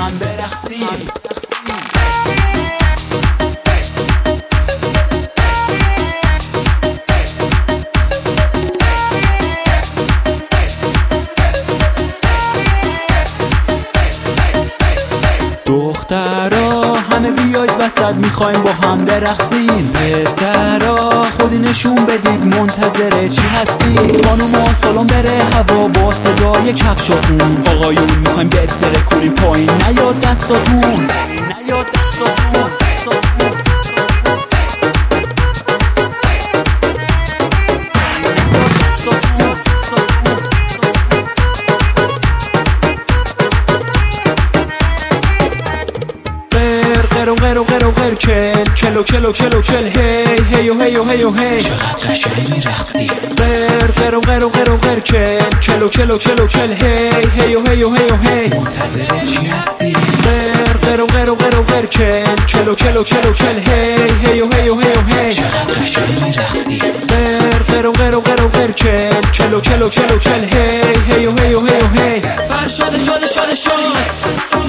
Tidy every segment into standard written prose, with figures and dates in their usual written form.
هم برقصیم. دخترا همه بیاید وسط میخوایم با هم برقصیم. پسرا خودی نشون بدید منتظر چی هستی. خانوما سالن بره هوا با صدای کفشاتون. آقایون میخوایم بهتره کنیم پایین نیاد دستاتون. غیر چلو چلو چلو چل هی هی و هی و هی و هی. چقدر قشنگ میرقصی. غیر چلو چلو چلو چل هی هی و هی و هی و هی. منتظر چی هستی؟ غیر چلو چلو چلو چل هی هی و هی و هی و هی. چقدر قشنگ میرقصی. غیر چلو چلو چلو چل هی هی و هی و هی و هی. فرشاد شاد شاد شاد.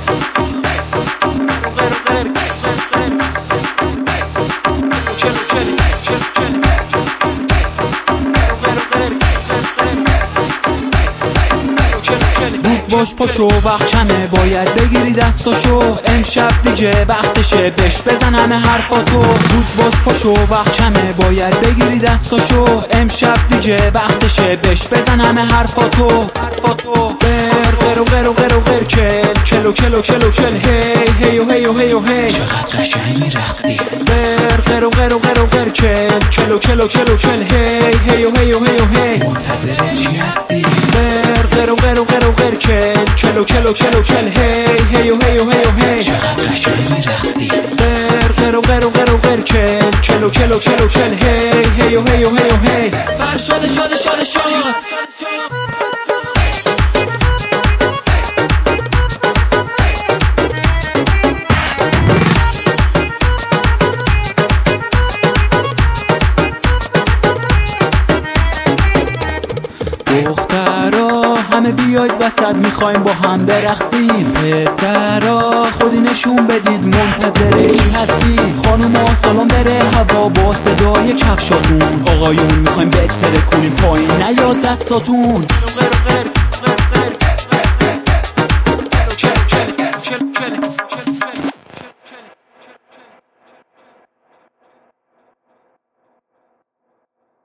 زود باش پاشو وقت کمه باید بگیری دستاشو. امشب دیگه وقتشه بش بزن همه حرفاتو. زود باش پاشو وقت کمه باید بگیری دستاشو. امشب دیگه وقتشه بش بزن همه حرفاتو. غیر چلو چلو چلو چل هی هی و هی و هی و هی. چقدر قشنگ میرقصی. غیر چلو چلو چلو چل هی هی و هی و هی و هی. منتظر چی هستی؟ غیر چلو چلو چلو چل هی هی و هی و هی و هی. چقدر قشنگ میرقصی. غیر چلو چلو چلو چل هی هی و هی و هی و هی. فرشاد شاد شاد شاد. دخترا همه بیاید وسط میخوایم با هم برقصیم. پسرا خودی نشون بدید منتظر چی هستی. خانوما سالن بره هوا با صدای کفشاتون. آقایون میخوایم بهتره کنیم پایین نیاد دستاتون.